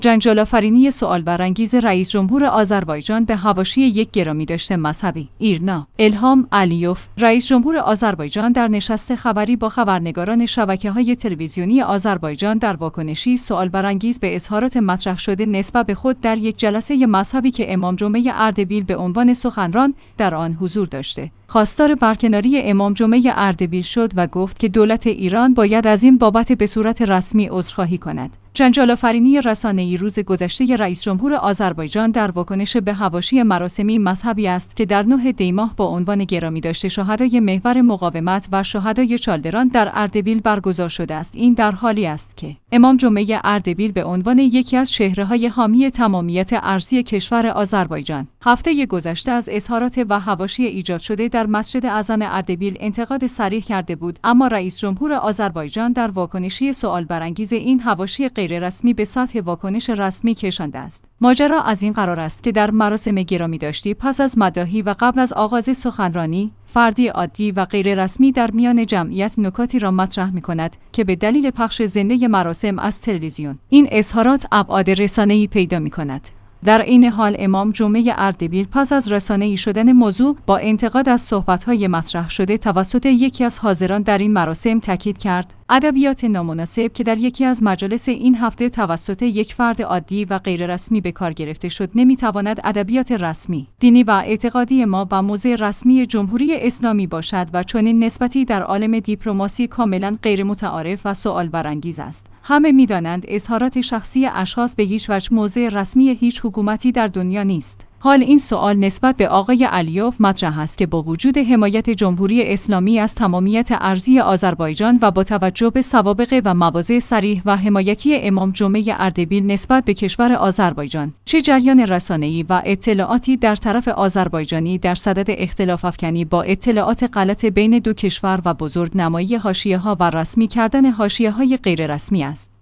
جنجال‌آفرینی سوال برانگیز رئیس جمهور آذربایجان به حواشی یک گرامیداشت مذهبی. ایرنا. الهام علیوف، رئیس جمهور آذربایجان در نشست خبری با خبرنگاران شبکه‌های تلویزیونی آذربایجان در واکنشی سوال برانگیز به اظهارات مطرح شده نسبت به خود در یک جلسه مذهبی که امام جمعه اردبیل به عنوان سخنران در آن حضور داشته، خواستار برکناری امام جمعه اردبیل شد و گفت که دولت ایران باید از این بابت به صورت رسمی عذرخواهی کند. جنجال‌آفرینی رسانه‌ای روز گذشته رئیس جمهور آذربایجان در واکنش به حواشی مراسمی مذهبی است که در 9 دی ماه با عنوان گرامیداشت شهدای محور مقاومت و شهدای چالدران در اردبیل برگزار شده است. این در حالی است که امام جمعه اردبیل به عنوان یکی از چهره‌های حامی تمامیت ارضی کشور آذربایجان هفته گذشته از اظهارات و حواشی ایجاد شده در مسجد اذان اردبیل انتقاد صریح کرده بود، اما رئیس جمهور آذربایجان در واکنشی سوال برانگیز این حواشی غیررسمی به سطح واکنش رسمی کشانده است. ماجرا از این قرار است که در مراسم گرامیداشتی پس از مداحی و قبل از آغاز سخنرانی، فردی عادی و غیررسمی در میان جمعیت نکاتی را مطرح می‌کند که به دلیل پخش زنده مراسم از تلویزیون این اظهارات ابعاد رسانه‌ای پیدا می‌کند. در این حال امام جمعه اردبیل پس از رسانه‌ای شدن موضوع با انتقاد از صحبت‌های مطرح شده توسط یکی از حاضران در این مراسم تاکید کرد ادبیات نامناسب که در یکی از مجالس این هفته توسط یک فرد عادی و غیررسمی به کار گرفته شد نمی‌تواند ادبیات رسمی، دینی و اعتقادی ما با موضع رسمی جمهوری اسلامی باشد و چنین نسبتی در عالم دیپلماسی کاملاً غیر متعارف و سوال برانگیز است. همه می‌دانند اظهارات شخصی اشخاص به هیچ وجه موضع رسمی هیچ حکومتی در دنیا نیست. حال این سوال نسبت به آقای علیوف مطرح است که با وجود حمایت جمهوری اسلامی از تمامیت ارضی آذربایجان و با توجه به سوابق و مواضع صریح و حمایتی امام جمعه اردبیل نسبت به کشور آذربایجان، چه جریان رسانه‌ای و اطلاعاتی در طرف آذربایجانی در صدد اختلاف افکنی با اطلاعات غلط بین دو کشور و بزرگنمایی حاشیه‌ها و رسمی کردن حاشیه‌های غیررسمی است.